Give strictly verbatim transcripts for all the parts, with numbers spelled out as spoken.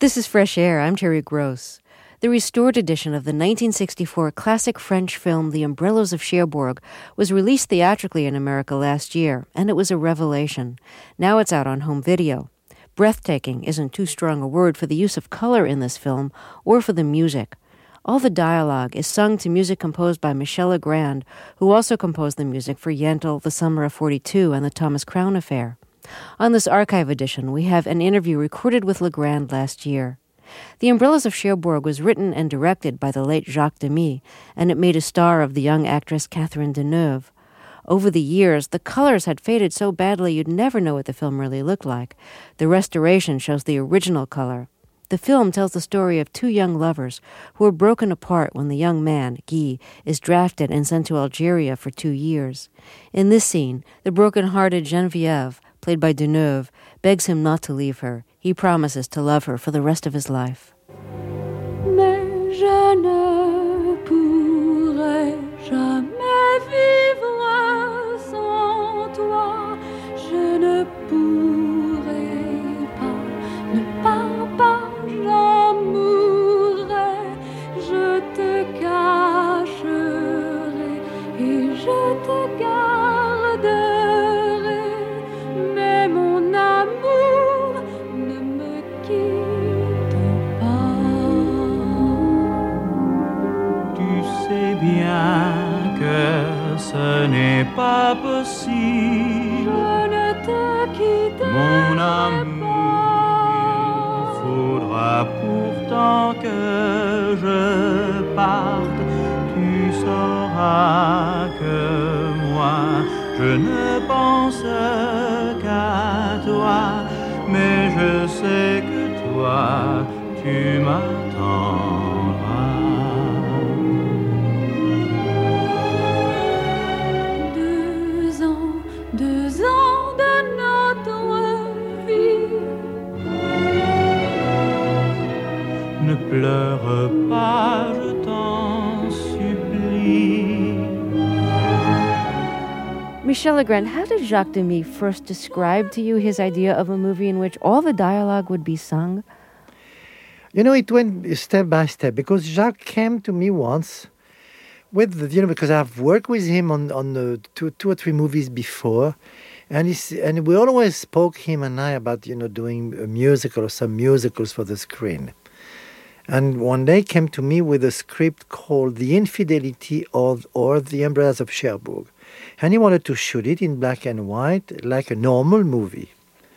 This is Fresh Air. I'm Terry Gross. The restored edition of the nineteen sixty-four classic French film The Umbrellas of Cherbourg was released theatrically in America last year, and it was a revelation. Now it's out on home video. Breathtaking isn't too strong a word for the use of color in this film or for the music. All the dialogue is sung to music composed by Michel Legrand, who also composed the music for Yentl, The Summer of forty-two, and The Thomas Crown Affair. On this archive edition, we have an interview recorded with Legrand last year. The Umbrellas of Cherbourg was written and directed by the late Jacques Demy, and it made a star of the young actress Catherine Deneuve. Over the years, the colors had faded so badly you'd never know what the film really looked like. The restoration shows the original color. The film tells the story of two young lovers who are broken apart when the young man, Guy, is drafted and sent to Algeria for two years. In this scene, the broken-hearted Geneviève, played by Deneuve, begs him not to leave her. He promises to love her for the rest of his life. Mais je ne pourrai jamais vivre sans toi. Je ne pourrai pas, ne pars pas, j'en mourrai. Je te cacherai et je te garderai. Mais mon amour ne me quitte pas. Tu sais bien que ce n'est pas possible. Je ne te quitterai Mon amour, il faudra pourtant que je parte. Tu sauras que moi, je ne pense qu'à toi, mais je sais que toi, tu m'attendras. Deux ans, deux ans de notre vie. Ne pleure pas, je t'en supplie. Michel Legrand, how did Jacques Demy first describe to you his idea of a movie in which all the dialogue would be sung? You know, it went step by step because Jacques came to me once with, you know, because I've worked with him on, on the two, two or three movies before. And he's, and we always spoke, him and I, about, you know, doing a musical or some musicals for the screen. And one day came to me with a script called The Infidelity of, or The Umbrellas of Cherbourg. And he wanted to shoot it in black and white, like a normal movie.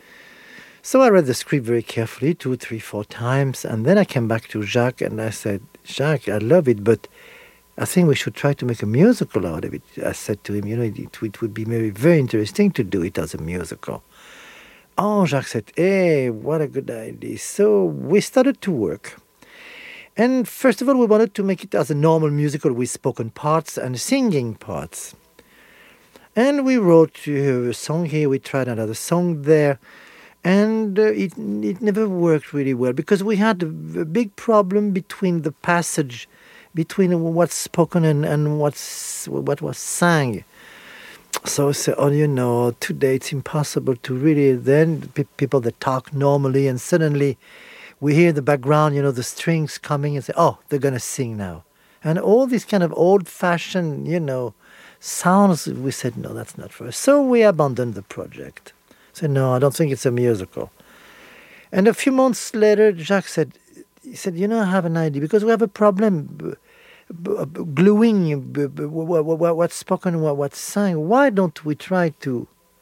So I read the script very carefully, two, three, four times, and then I came back to Jacques and I said, Jacques, I love it, but I think we should try to make a musical out of it. I said to him, you know, it, it would be very, very interesting to do it as a musical. Oh, Jacques said, hey, what a good idea. So we started to work. And first of all, we wanted to make it as a normal musical with spoken parts and singing parts. And we wrote uh, a song here, we tried another song there, and uh, it it never worked really well because we had a, a big problem between the passage, between what's spoken and, and what's what was sang. So I said, oh, you know, today it's impossible to really, then pe- people that talk normally and suddenly we hear the background, you know, the strings coming and say, oh, they're going to sing now. And all these kind of old-fashioned, you know, sounds, we said, no, that's not for us. So we abandoned the project. Said, no, I don't think it's a musical. And a few months later, Jacques said, he said, you know, I have an idea, because we have a problem b- b- b- gluing b- b- w- w- what's spoken, what's sung. Why don't we try to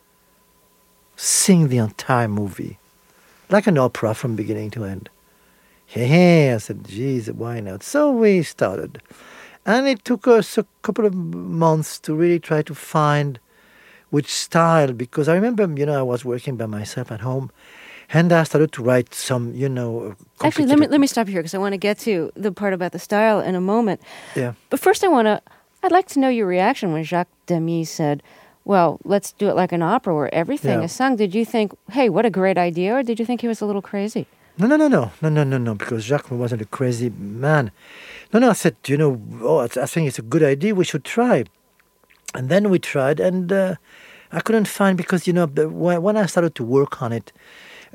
sing the entire movie? Like an opera from beginning to end. Hey, hey, I said, geez, why not? So we started. And it took us a couple of months to really try to find which style, because I remember, you know, I was working by myself at home, and I started to write some, you know... Actually, let me let me stop you here, because I want to get to the part about the style in a moment. Yeah. But first I want to, I'd like to know your reaction when Jacques Demy said, well, let's do it like an opera where everything Yeah. is sung. Did you think, hey, what a great idea, or did you think he was a little crazy? No, no, no, no, no, no, no, no, because Jacques wasn't a crazy man. No, no, I said, you know, oh, I think it's a good idea, we should try. And then we tried, and uh, I couldn't find, because, you know, when I started to work on it,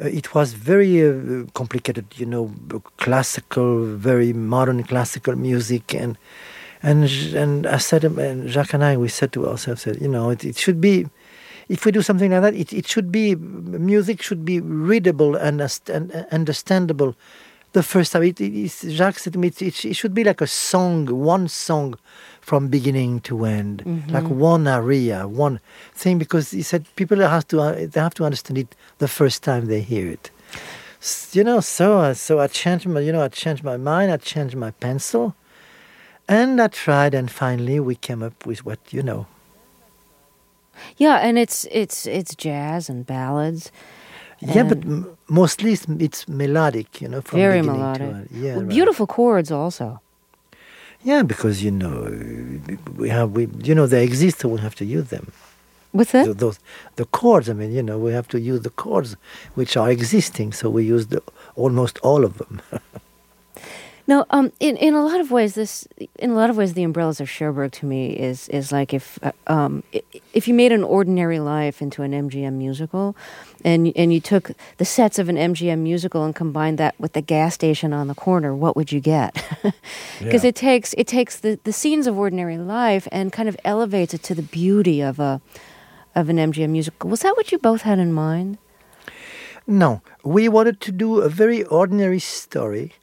uh, it was very uh, complicated, you know, classical, very modern classical music, and and and I said, and Jacques and I, we said to ourselves, that, you know, it, it should be, if we do something like that, it, it should be, music should be readable and, and understandable the first time. It, it, Jacques said to me, it, it, it should be like a song, one song from beginning to end, mm-hmm. like one aria, one thing, because he said people have to, uh, they have to understand it the first time they hear it. You know, so, uh, so I changed my, you know, I changed my mind, I changed my pencil, and I tried, and finally we came up with what you know. Yeah, and it's it's it's jazz and ballads. And yeah, but m- mostly it's, it's melodic, you know, from very beginning melodic. to end. Yeah, well, right. Beautiful chords also. Yeah, because you know we have we you know they exist, so we have to use them. What's that? The, those the chords. I mean, you know, we have to use the chords which are existing, so we use the, almost all of them. No, um, in in a lot of ways, this in a lot of ways, the Umbrellas of Cherbourg to me is is like if uh, um if you made an ordinary life into an M G M musical, and and you took the sets of an M G M musical and combined that with the gas station on the corner, what would you get? Because Yeah. it takes it takes the, the scenes of ordinary life and kind of elevates it to the beauty of a of an M G M musical. Was that what you both had in mind? No, we wanted to do a very ordinary story.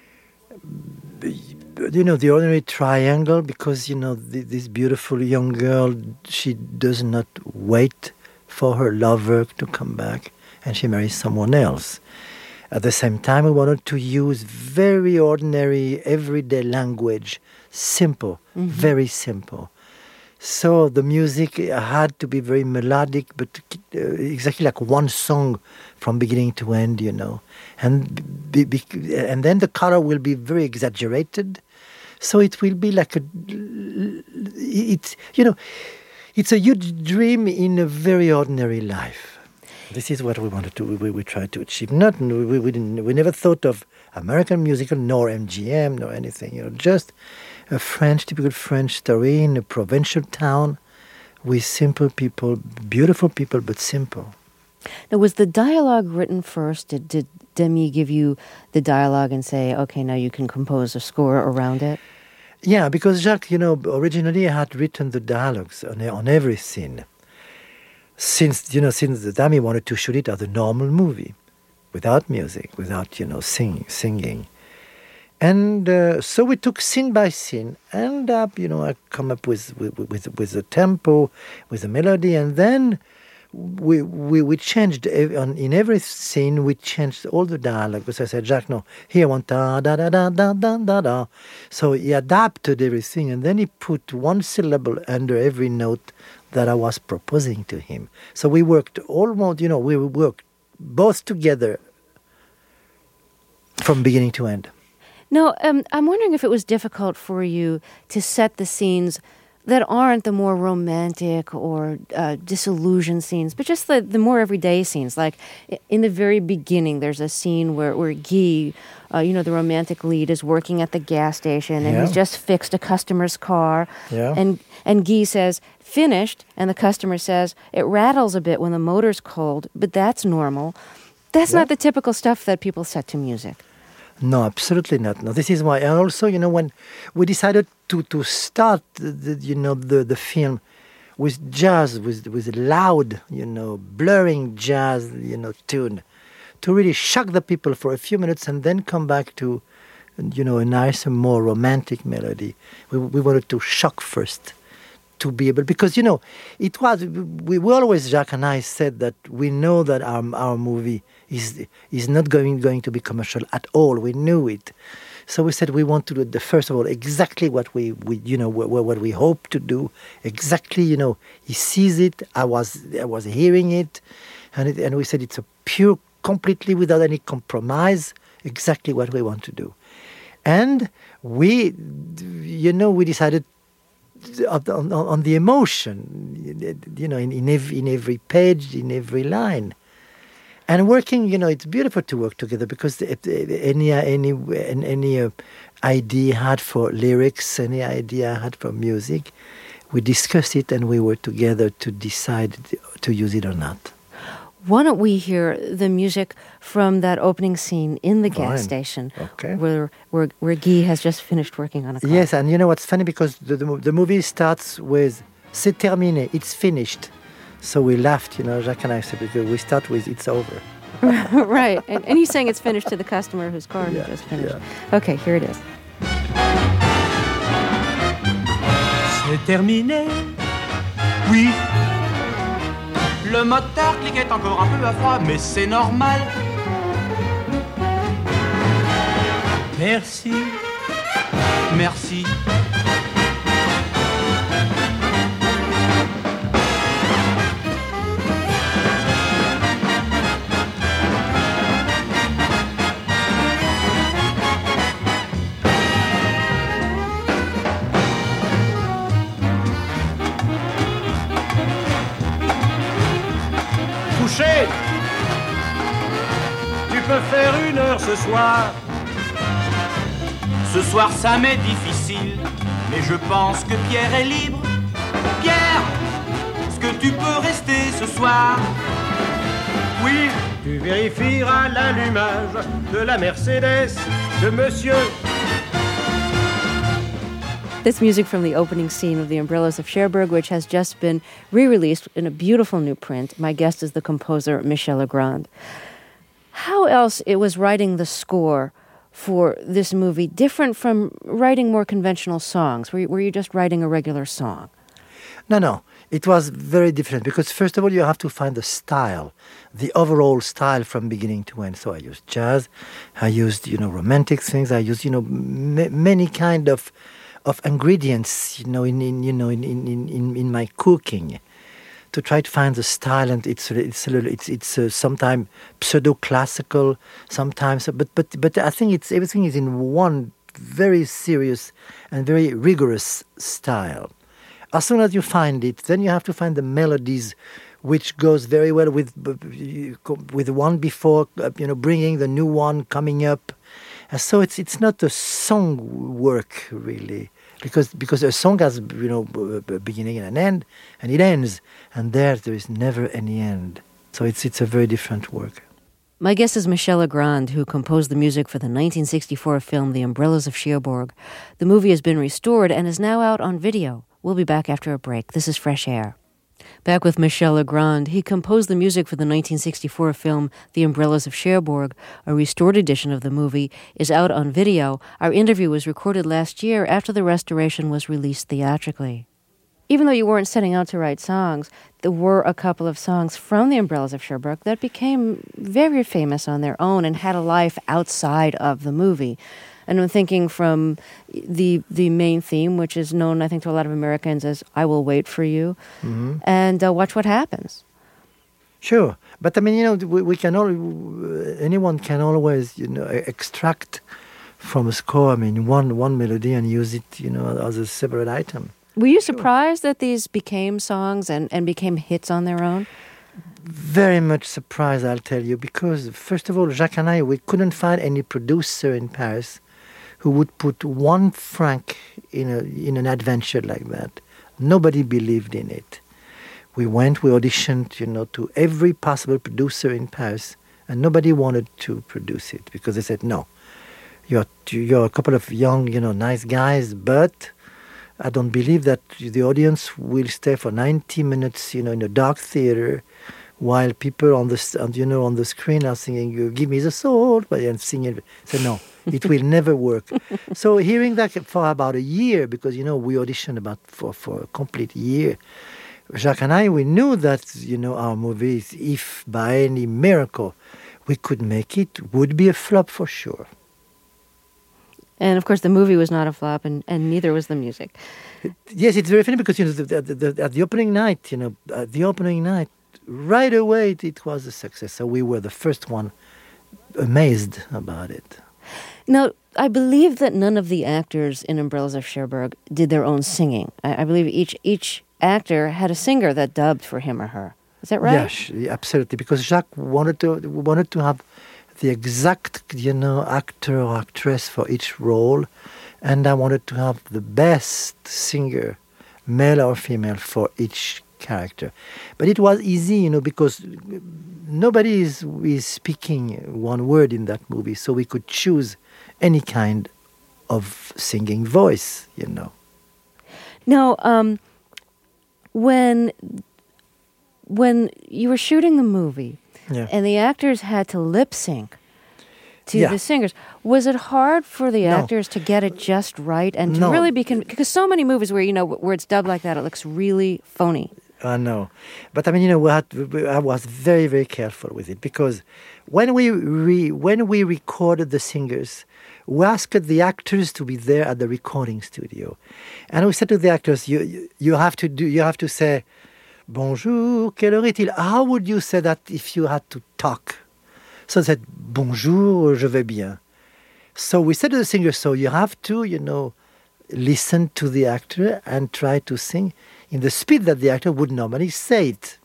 You know, the ordinary triangle, because, you know, the, this beautiful young girl, she does not wait for her lover to come back, and she marries someone else. At the same time, we wanted to use very ordinary, everyday language, simple, mm-hmm. very simple. So the music had to be very melodic, but uh, exactly like one song from beginning to end, you know. And be, be, and then the color will be very exaggerated. So it will be like a, it's, you know, it's a huge dream in a very ordinary life. This is what we wanted to, we, we tried to achieve. Not, we, we, didn't, we never thought of American musical, nor M G M, nor anything, you know, just a French, typical French story in a provincial town with simple people, beautiful people, but simple. Now, was the dialogue written first? Did, did Demy give you the dialogue and say, okay, now you can compose a score around it? Yeah, because Jacques, you know, originally had written the dialogues on, on every scene. Since, you know, since the Demy wanted to shoot it as a normal movie, without music, without, you know, sing, singing. And uh, so we took scene by scene, and uh, you know, I come up with with with, with the tempo, with the melody, and then we we, we changed ev- on, in every scene. We changed all the dialogue. Because I said, Jacques, no, here I want da da da da da da da da. So he adapted everything, and then he put one syllable under every note that I was proposing to him. So we worked almost, you know, we worked both together from beginning to end. No, um, I'm wondering if it was difficult for you to set the scenes that aren't the more romantic or uh, disillusioned scenes, but just the, the more everyday scenes. Like in the very beginning, there's a scene where, where Guy, uh, you know, the romantic lead, is working at the gas station, and Yeah. he's just fixed a customer's car. Yeah. And, and Guy says, finished, and the customer says, it rattles a bit when the motor's cold, but that's normal. That's Yeah. not the typical stuff that people set to music. No, absolutely not. No, this is why. And also, you know, when we decided to, to start, the, the, you know, the, the film with jazz, with with loud, you know, blurring jazz, you know, tune, to really shock the people for a few minutes and then come back to, you know, a nicer, more romantic melody. We we wanted to shock first, to be able, because, you know, it was, we, we always, Jacques and I said that we know that our our movie is is not going going to be commercial at all. We knew it. So we said we want to do the first of all exactly what we, we you know what, what we hope to do. Exactly, you know, he sees it. I was I was hearing it, and it, and we said it's a pure, completely without any compromise. Exactly what we want to do, and we, you know, we decided on, on, on the emotion, you know, in in every, in every page, in every line. And working, you know, it's beautiful to work together, because any any any uh, idea I had for lyrics, any idea I had for music, we discussed it and we were together to decide to use it or not. Why don't we hear the music from that opening scene in the gas Fine. station, Okay. where, where where Guy has just finished working on a car? Yes, and you know what's funny, because the, the, mo- the movie starts with "C'est terminé," it's finished. So we laughed, you know, Jacques and I said, because we start with "It's over." Right, and, and he's saying it's finished to the customer whose car Yeah, he just finished. yeah. Okay, here it is. C'est terminé. Oui. Le moteur cliquait encore un peu à froid, mais c'est normal. Merci. Merci. Couché. Tu peux faire une heure ce soir. Ce soir ça m'est difficile, mais je pense que Pierre est libre. Pierre, est-ce que tu peux rester ce soir? Oui, tu vérifieras l'allumage de la Mercedes de monsieur. This music from the opening scene of The Umbrellas of Cherbourg, which has just been re-released in a beautiful new print. My guest is the composer Michel Legrand. How else it was writing the score for this movie different from writing more conventional songs? Were you, were you just writing a regular song? No, no. It was very different, because first of all, you have to find the style, the overall style from beginning to end. So I used jazz, I used, you know, romantic things, I used, you know, m- many kind of of ingredients, you know, in, in you know in, in, in, in my cooking, to try to find the style. And it's it's a little, it's it's uh, sometimes pseudo classical, sometimes, but but but I think it's everything is in one very serious and very rigorous style. As soon as you find it, then you have to find the melodies, which goes very well with with the one before, you know, bringing the new one coming up. And so it's it's not a song work really, because because a song has, you know, a beginning and an end, and it ends, and there there is never any end. So it's it's a very different work. My guest is Michel Legrand, who composed the music for the nineteen sixty-four film The Umbrellas of Cherbourg. The movie has been restored and is now out on video. We'll be back after a break. This is Fresh Air. Back with Michel Legrand. He composed the music for the nineteen sixty-four film The Umbrellas of Cherbourg. A restored edition of the movie is out on video. Our interview was recorded last year after the restoration was released theatrically. Even though you weren't setting out to write songs, there were a couple of songs from The Umbrellas of Cherbourg that became very famous on their own and had a life outside of the movie. And I'm thinking from the the main theme, which is known, I think, to a lot of Americans as "I Will Wait for You," mm-hmm. and uh, "Watch What Happens." Sure, but I mean, you know, we, we can all, anyone can always, you know, extract from a score, I mean, one one melody and use it, you know, as a separate item. Were you surprised that these became songs and, and became hits on their own? Very much surprised, I'll tell you, because first of all, Jacques and I, we couldn't find any producer in Paris who would put one franc in a in an adventure like that. Nobody believed in it. We went, we auditioned, you know, to every possible producer in Paris, and nobody wanted to produce it because they said, no, you're you're a couple of young, you know, nice guys, but I don't believe that the audience will stay for ninety minutes, you know, in a dark theater, while people on the, you know, on the screen are singing, "You give me the soul," but and singing. So no, it will never work. So hearing that for about a year, because, you know, we auditioned about for, for a complete year, Jacques and I, we knew that, you know, our movies, if by any miracle we could make it, would be a flop for sure. And of course, the movie was not a flop, and, and neither was the music. Yes, it's very funny because, you know, the, the, the, at the opening night, you know, at the opening night, right away it, it was a success. So we were the first one amazed about it. Now, I believe that none of the actors in Umbrellas of Cherbourg did their own singing. I, I believe each each actor had a singer that dubbed for him or her. Is that right? Yes, absolutely. Because Jacques wanted to wanted to have the exact, you know, actor or actress for each role, and I wanted to have the best singer, male or female, for each character. But it was easy, you know, because nobody is, is speaking one word in that movie, so we could choose any kind of singing voice, you know. Now, um, when when you were shooting the movie, Yeah. and the actors had to lip sync to Yeah. the singers, was it hard for the No. actors to get it just right and to No. really be con- because so many movies where you know where it's dubbed like that, it looks really phony. I know. But I mean, you know, we had, we, I was very, very careful with it because when we re, when we recorded the singers, we asked the actors to be there at the recording studio. And we said to the actors, you, you, you have to do, you have to say, bonjour, quelle heure est-il? How would you say that if you had to talk? So they said, bonjour, je vais bien. So we said to the singer, so you have to, you know, listen to the actor and try to sing in the speed that the actor would normally say it.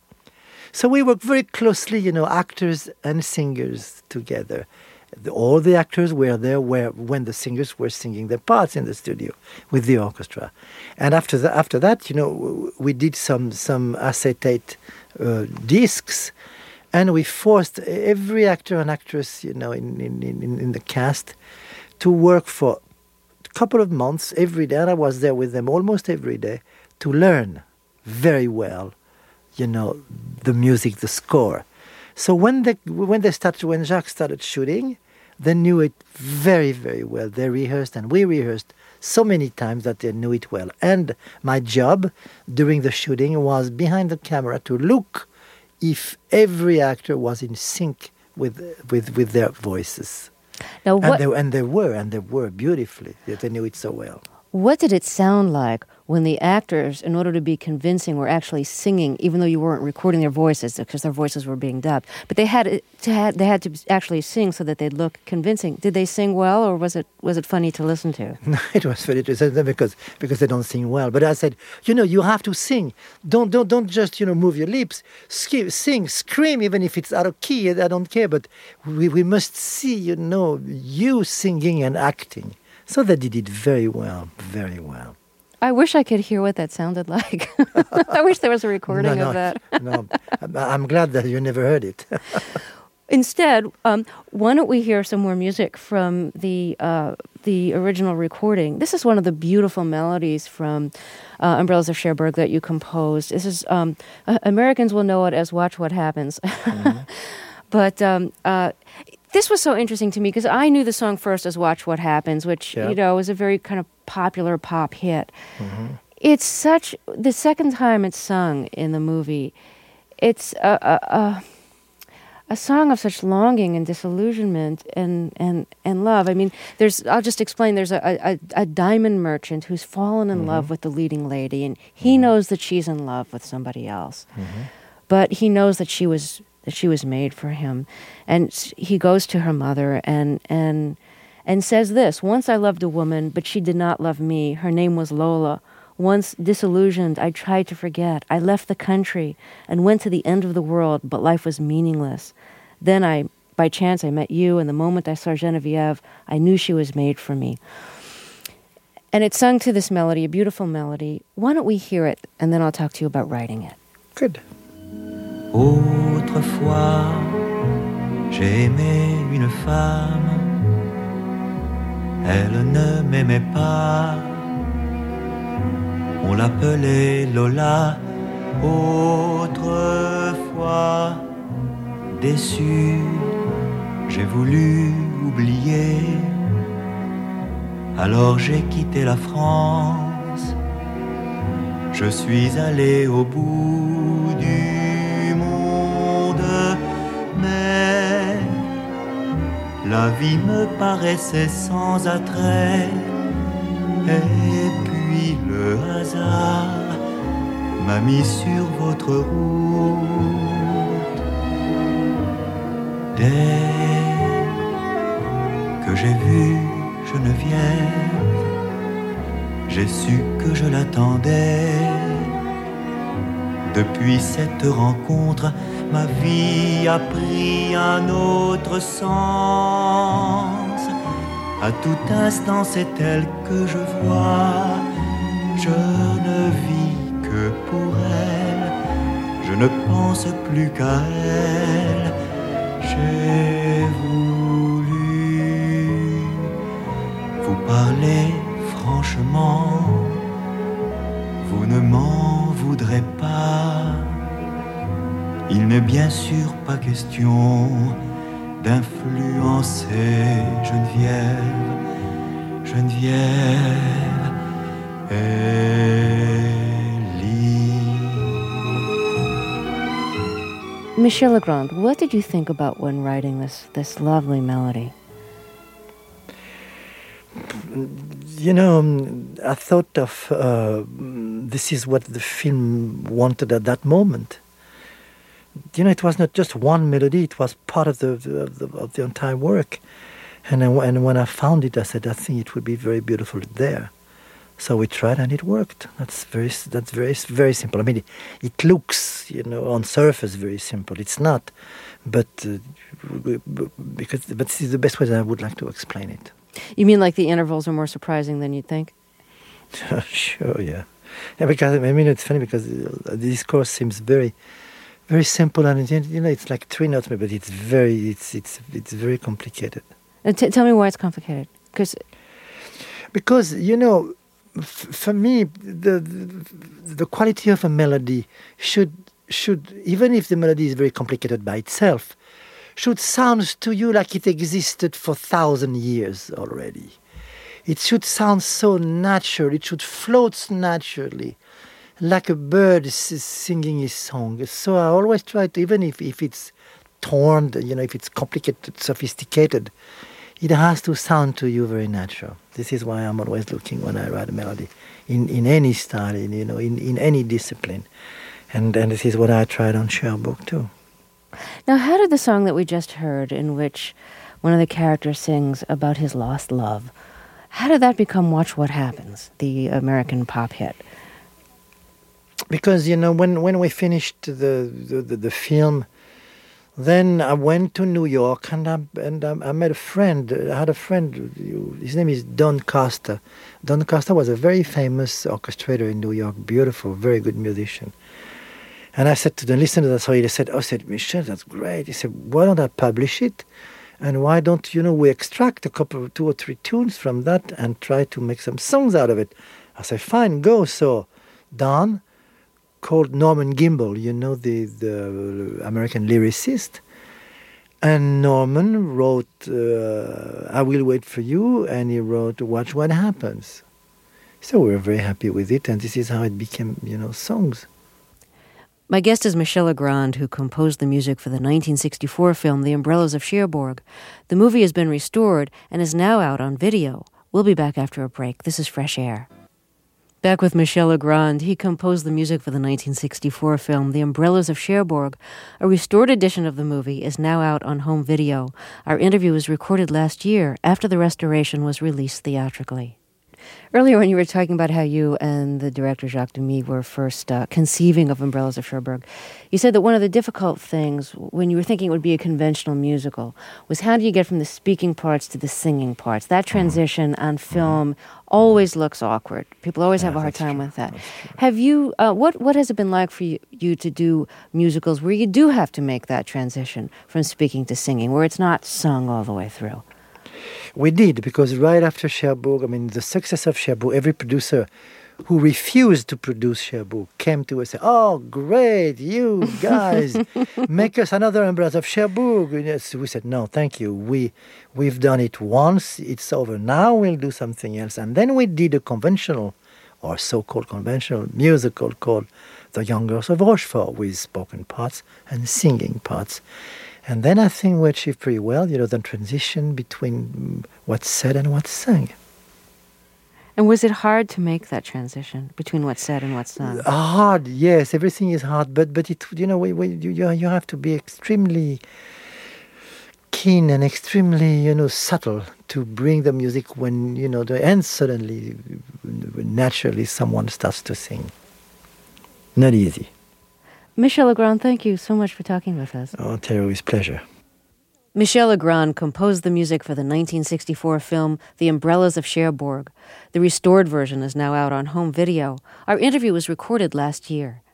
So we worked very closely, you know, actors and singers together. The, all the actors were there where, when the singers were singing their parts in the studio with the orchestra. And after, the, after that, you know, we did some, some acetate uh, discs, and we forced every actor and actress, you know, in, in, in, in the cast to work for a couple of months every day. And I was there with them almost every day to learn very well, you know, the music, the score. So when they when they started, when Jacques started shooting, they knew it very, very well. They rehearsed, and we rehearsed so many times that they knew it well. And my job during the shooting was behind the camera to look if every actor was in sync with with, with their voices. Now, what And they, and they were, and they were beautifully. They knew it so well. what did it sound like when the actors, in order to be convincing, were actually singing, even though you weren't recording their voices because their voices were being dubbed? But they had to had they had to actually sing so that they'd look convincing. Did they sing well, or was it was it funny to listen to? No, it was very interesting because because they don't sing well. But I said, you know, you have to sing. Don't don't don't just you know move your lips. Sk- sing, scream, even if it's out of key. I don't care. But we we must see you know you singing and acting. So they did it very well, very well. I wish I could hear what that sounded like. I wish there was a recording no, no, of that. no, I'm- I'm glad that you never heard it. Instead, um, why don't we hear some more music from the uh, the original recording? This is one of the beautiful melodies from uh, Umbrellas of Cherbourg that you composed. This is um, uh, Americans will know it as "Watch What Happens," mm-hmm. but um, uh, this was so interesting to me because I knew the song first as "Watch What Happens," which Yeah. you know was a very kind of popular pop hit. Mm-hmm. It's such the second time it's sung in the movie. It's a. a, a A song of such longing and disillusionment and, and, and love. I mean, there's. I'll just explain. There's a, a, a diamond merchant who's fallen in mm-hmm. love with the leading lady, and he mm-hmm. knows that she's in love with somebody else, mm-hmm. but he knows that she was that she was made for him, and he goes to her mother and and and says this: "Once I loved a woman, but she did not love me. Her name was Lola. Once disillusioned, I tried to forget. I left the country and went to the end of the world, but life was meaningless. Then I, by chance, I met you, and the moment I saw Geneviève, I knew she was made for me." And it's sung to this melody, a beautiful melody. Why don't we hear it, and then I'll talk to you about writing it. Good. Autrefois, j'ai aimé une femme. Elle ne m'aimait pas. On l'appelait Lola. Autrefois, déçu, j'ai voulu oublier. Alors j'ai quitté la France. Je suis allé au bout du monde. Mais la vie me paraissait sans attrait. Et puis le hasard m'a mis sur votre route. Dès que j'ai vu Geneviève, j'ai su que je l'attendais. Depuis cette rencontre, ma vie a pris un autre sens. À tout instant, c'est elle que je vois. Je ne vis que pour elle. je ne pense plus qu'à elle. J'ai voulu vous parler franchement, vous ne m'en voudrez pas. Il n'est bien sûr pas question d'influencer Geneviève, Geneviève Elie. Michel Legrand, what did you think about when writing this this lovely melody? You know, I thought of uh, this is what the film wanted at that moment. You know, it was not just one melody; it was part of the of the, of the entire work. And I, and when I found it, I said, I think it would be very beautiful there. So we tried, and it worked. That's very that's very very simple. I mean, it, it looks, you know, on surface very simple. It's not, but uh, because but this is the best way that I would like to explain it. You mean like the intervals are more surprising than you'd think? Sure, yeah. Yeah, because I mean, it's funny because this course seems very. Very simple, and you know, it's like three notes, but it's very, it's it's it's very complicated. And t- tell me why it's complicated. Because, because you know, f- for me, the, the the quality of a melody should should even if the melody is very complicated by itself, should sound to you like it existed for thousand years already. It should sound so natural. It should float naturally, like a bird is singing his song. So I always try to, even if, if it's torn, you know, if it's complicated, sophisticated, it has to sound to you very natural. This is why I'm always looking when I write a melody, in, in any style, in, you know, in, in any discipline. And, and this is what I tried on Cherbourg too. Now, how did the song that we just heard, in which one of the characters sings about his lost love, how did that become Watch What Happens, the American pop hit? Because, you know, when, when we finished the, the, the, the film, then I went to New York and I, and I, I met a friend. I had a friend, his name is Don Costa. Don Costa was a very famous orchestrator in New York, beautiful, very good musician. And I said to them, listen to that. So he said, oh, I said, Michel, that's great. He said, why don't I publish it? And why don't, you know, we extract a couple, two or three tunes from that and try to make some songs out of it? I said, fine, go. So Don called Norman Gimbel, you know, the, the American lyricist. And Norman wrote uh, I Will Wait For You, and he wrote Watch What Happens. So we were very happy with it, and this is how it became, you know, songs. My guest is Michel Legrand, who composed the music for the nineteen sixty-four film The Umbrellas of Cherbourg. The movie has been restored and is now out on video. We'll be back after a break. This is Fresh Air. Back with Michel Legrand. He composed the music for the nineteen sixty-four film The Umbrellas of Cherbourg. A restored edition of the movie is now out on home video. Our interview was recorded last year after the restoration was released theatrically. Earlier when you were talking about how you and the director Jacques Demy were first uh, conceiving of Umbrellas of Cherbourg, you said that one of the difficult things when you were thinking it would be a conventional musical was how do you get from the speaking parts to the singing parts? That transition on film always looks awkward. People always yeah, have a hard time true. with that. Have you, uh, what, what has it been like for you, you to do musicals where you do have to make that transition from speaking to singing, where it's not sung all the way through? We did, because right after Cherbourg, I mean, the success of Cherbourg, every producer who refused to produce Cherbourg came to us and said, oh, great, you guys, make us another Umbrellas of Cherbourg. And yes, we said, no, thank you. We, we've done it once, it's over. Now we'll do something else. And then we did a conventional, or so-called conventional, musical called The Young Girls of Rochefort, with spoken parts and singing parts. And then I think we achieved pretty well, you know, the transition between what's said and what's sung. And was it hard to make that transition between what's said and what's sung? Hard, yes. Everything is hard, but but it, you know, we, we, you you have to be extremely keen and extremely, you know, subtle to bring the music when, you know, the and suddenly, naturally, someone starts to sing. Not easy. Michel Legrand, thank you so much for talking with us. Oh, Terry, it's a pleasure. Michel Legrand composed the music for the nineteen sixty-four film The Umbrellas of Cherbourg. The restored version is now out on home video. Our interview was recorded last year.